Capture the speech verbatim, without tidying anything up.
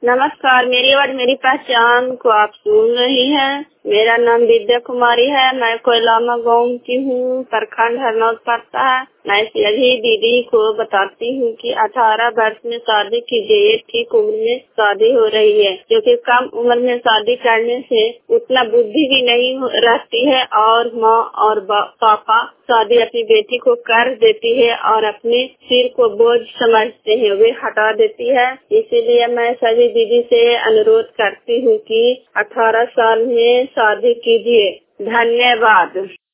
नमस्कार, मेरी आवाज मेरी पहचान को आप सुन रही हैं। मेरा नाम विद्या कुमारी है। मैं कोयलामा गांव की हूँ, प्रखंड हरनौत पड़ता है। मैं सभी दीदी को बताती हूँ कि अठारह वर्ष में शादी कीजिए। ठीक उम्र में शादी हो रही है, क्योंकि कम उम्र में शादी करने से उतना बुद्धि भी नहीं रहती है और माँ और पापा शादी अपनी बेटी को कर देती है और अपने सिर को बोझ समझते हैं, वे हटा देती है। इसीलिए मैं सभी दीदी से अनुरोध करती हूँ कि अठारह साल में शादी कीजिए। धन्यवाद।